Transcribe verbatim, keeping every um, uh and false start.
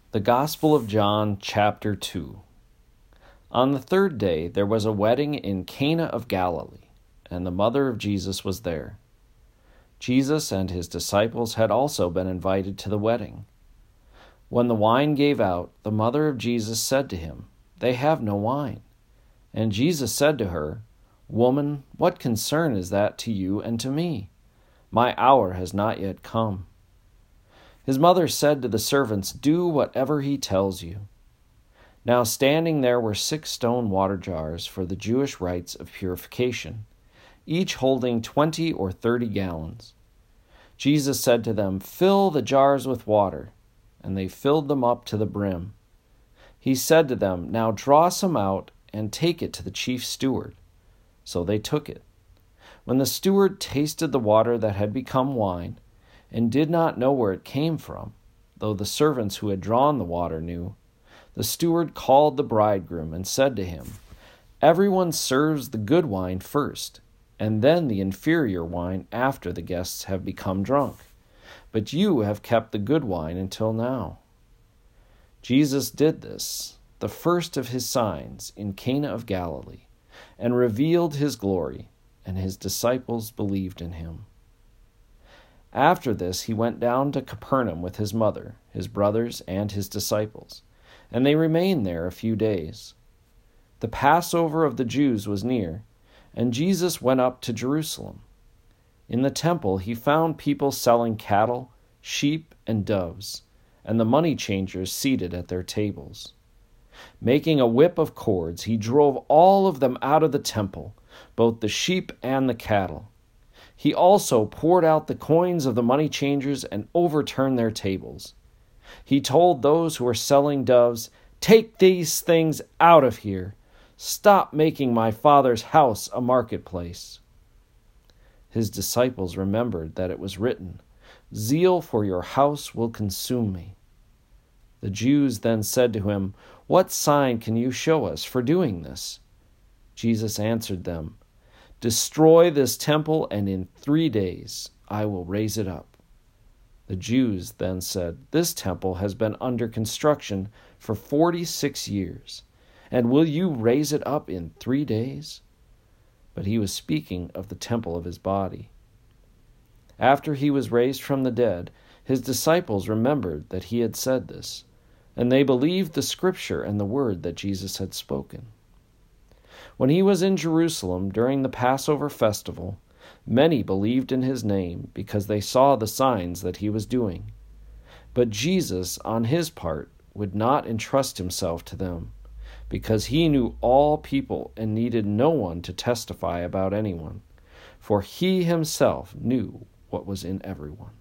The Gospel of John, chapter two. On the third day there was a wedding in Cana of Galilee, and the mother of Jesus was there. Jesus and his disciples had also been invited to the wedding. When the wine gave out, the mother of Jesus said to him, "They have no wine." And Jesus said to her, "Woman, what concern is that to you and to me? My hour has not yet come." His mother said to the servants, "Do whatever he tells you." Now standing there were six stone water jars for the Jewish rites of purification, each holding twenty or thirty gallons. Jesus said to them, "Fill the jars with water," and they filled them up to the brim. He said to them, "Now draw some out and take it to the chief steward." So they took it. When the steward tasted the water that had become wine, and did not know where it came from, though the servants who had drawn the water knew, the steward called the bridegroom and said to him, "Everyone serves the good wine first, and then the inferior wine after the guests have become drunk. But you have kept the good wine until now." Jesus did this, the first of his signs, in Cana of Galilee, and revealed his glory, and his disciples believed in him. After this he went down to Capernaum with his mother, his brothers, and his disciples, and they remained there a few days. The Passover of the Jews was near, and Jesus went up to Jerusalem. In the temple he found people selling cattle, sheep, and doves, and the money changers seated at their tables. Making a whip of cords, he drove all of them out of the temple, both the sheep and the cattle. He also poured out the coins of the money changers and overturned their tables. He told those who were selling doves, "Take these things out of here. Stop making my Father's house a marketplace." His disciples remembered that it was written, "Zeal for your house will consume me." The Jews then said to him, "What sign can you show us for doing this?" Jesus answered them, "Destroy this temple, and in three days I will raise it up." The Jews then said, "This temple has been under construction for forty-six years, and will you raise it up in three days?" But he was speaking of the temple of his body. After he was raised from the dead, his disciples remembered that he had said this, and they believed the scripture and the word that Jesus had spoken. When he was in Jerusalem during the Passover festival, many believed in his name because they saw the signs that he was doing. But Jesus, on his part, would not entrust himself to them, because he knew all people and needed no one to testify about anyone, for he himself knew what was in everyone.